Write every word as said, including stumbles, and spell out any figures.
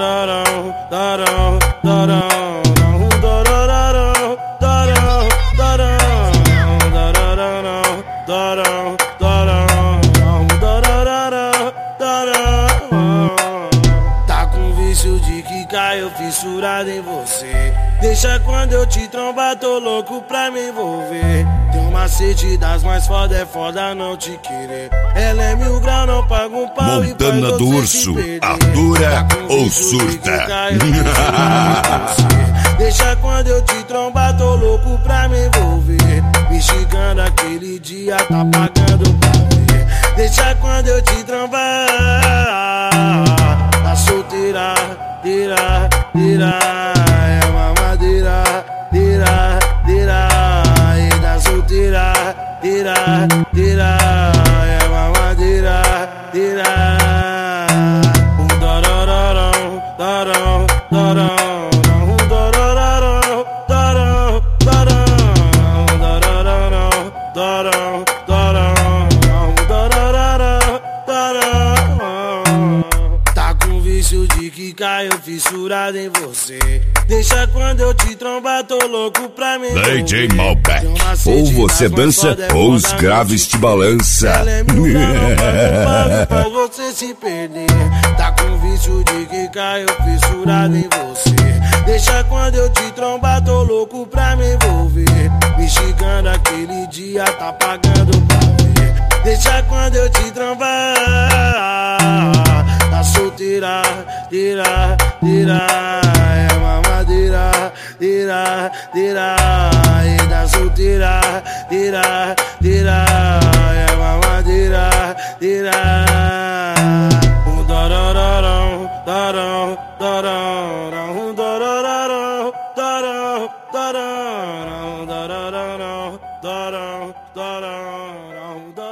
dararão, darão, darão, dararão, darão, darão, dararão, darão, darão, dararão, darão. Tá com vício de que caiu fissurado em você. Deixa quando eu te trombar, tô louco pra me envolver. Tem um macete das mais foda, é foda não te querer. Ela é mil grau, não paga um pau. Montana do Urso, atura ou surta? Deixa quando eu te trombar, tô louco pra me envolver. Mexicano aquele dia, tá pagando pra ver. Deixa quando eu te trombar, tá solteira, tira, tira. É mamadeira, tira, tira. E da solteira, tira, tira. É mamadeira, tira. Um dorororão, dorão, dorão. Tá com vício de que caiu fissurado em você. Deixa quando eu te trombar, tô louco pra me D J Malbec. Ou você dança ou os graves te balança. Ela é mil grau, pra você se perder. Tá com vício de que caiu fissurado em você. Deixa quando eu te trombar, tô louco pra me envolver. Mexicano aquele dia, tá pagando pra ver. Deixa quando eu te trombar, tá solteira, tira, tira. É mamadeira, tira, tira. E da solteira, tira, tira. É mamadeira, tira. Um dorororão, dorão, dorão, dorororão, dorão, dorão, dorororão, dorão, dorão, dorão.